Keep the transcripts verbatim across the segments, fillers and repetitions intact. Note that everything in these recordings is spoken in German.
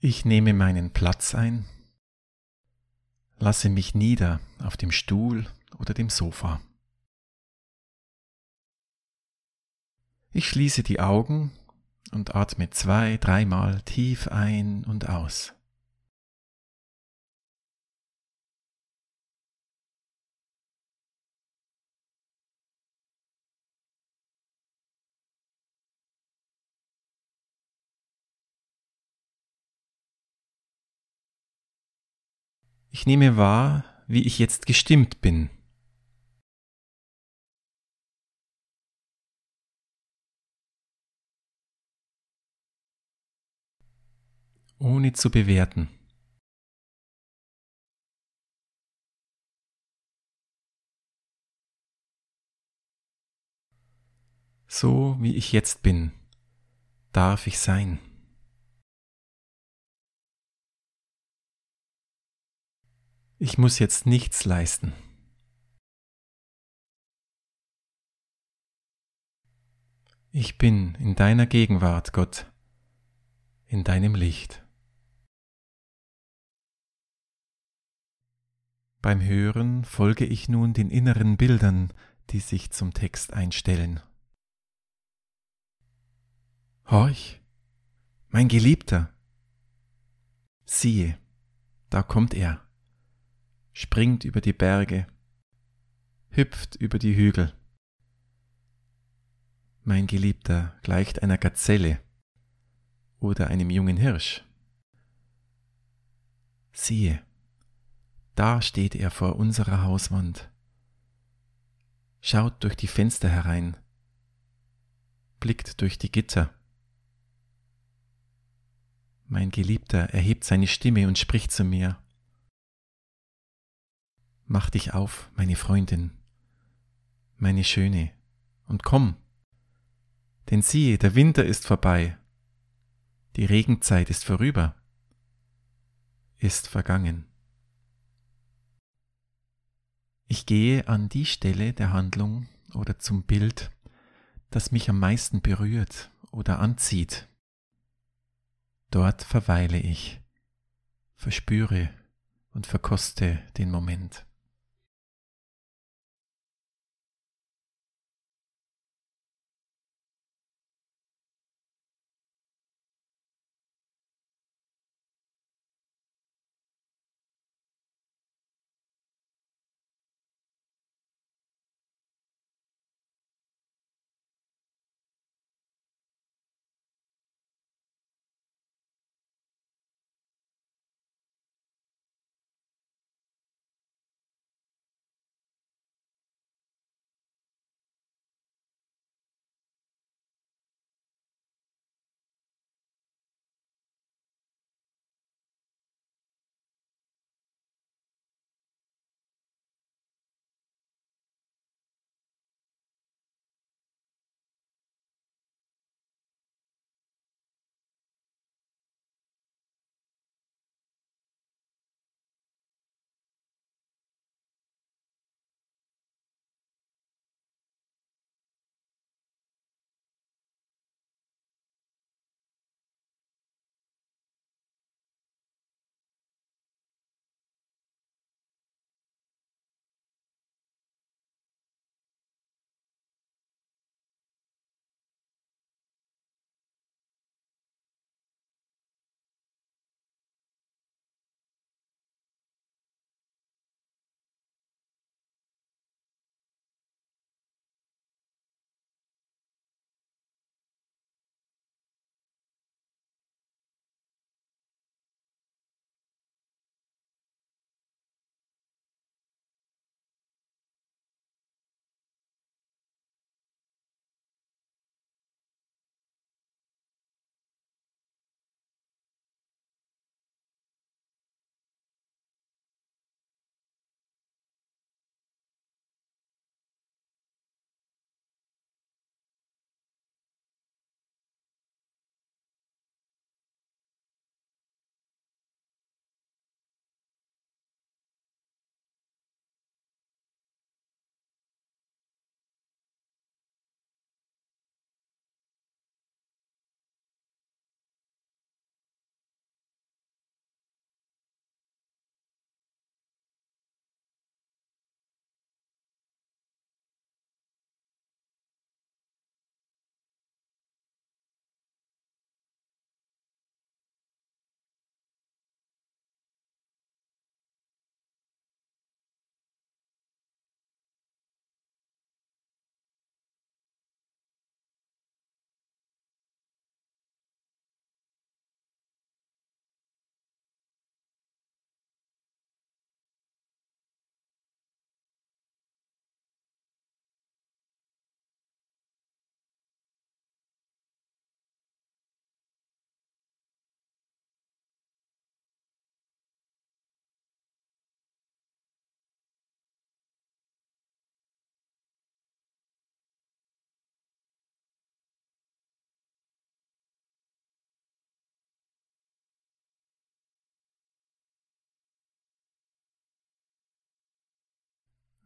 Ich nehme meinen Platz ein, lasse mich nieder auf dem Stuhl oder dem Sofa. Ich schließe die Augen und atme zwei, dreimal tief ein und aus. Ich nehme wahr, wie ich jetzt gestimmt bin. Ohne zu bewerten. So wie ich jetzt bin, darf ich sein. Ich muss jetzt nichts leisten. Ich bin in deiner Gegenwart, Gott, in deinem Licht. Beim Hören folge ich nun den inneren Bildern, die sich zum Text einstellen. Horch, mein Geliebter! Siehe, da kommt er, springt über die Berge, hüpft über die Hügel. Mein Geliebter gleicht einer Gazelle oder einem jungen Hirsch. Siehe, da steht er vor unserer Hauswand, schaut durch die Fenster herein, blickt durch die Gitter. Mein Geliebter erhebt seine Stimme und spricht zu mir. Mach dich auf, meine Freundin, meine Schöne, und komm, denn siehe, der Winter ist vorbei, die Regenzeit ist vorüber, ist vergangen. Ich gehe an die Stelle der Handlung oder zum Bild, das mich am meisten berührt oder anzieht. Dort verweile ich, verspüre und verkoste den Moment.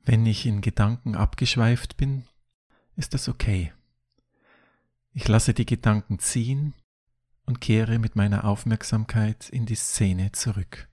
Wenn ich in Gedanken abgeschweift bin, ist das okay. Ich lasse die Gedanken ziehen und kehre mit meiner Aufmerksamkeit in die Szene zurück.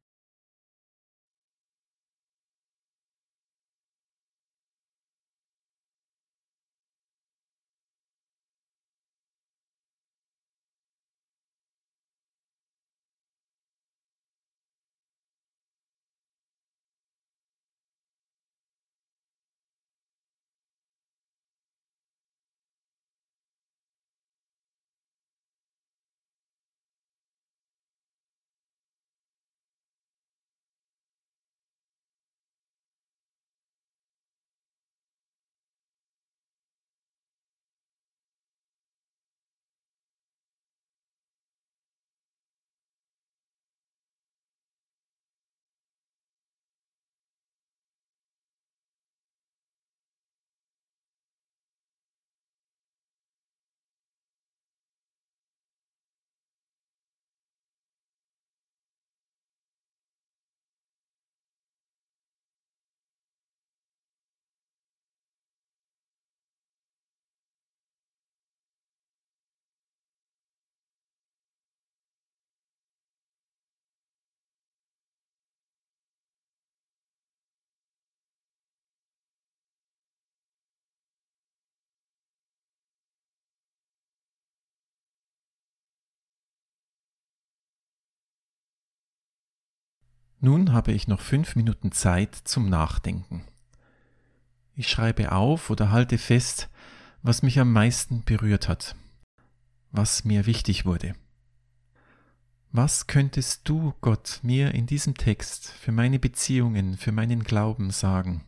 Nun habe ich noch fünf Minuten Zeit zum Nachdenken. Ich schreibe auf oder halte fest, was mich am meisten berührt hat, was mir wichtig wurde. Was könntest du, Gott, mir in diesem Text für meine Beziehungen, für meinen Glauben sagen?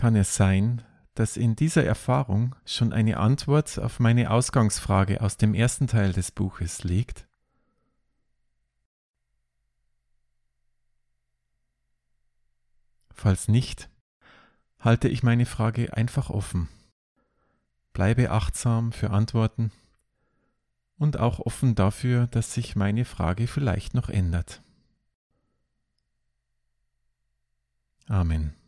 kann es sein, dass in dieser Erfahrung schon eine Antwort auf meine Ausgangsfrage aus dem ersten Teil des Buches liegt? Falls nicht, halte ich meine Frage einfach offen, bleibe achtsam für Antworten und auch offen dafür, dass sich meine Frage vielleicht noch ändert. Amen.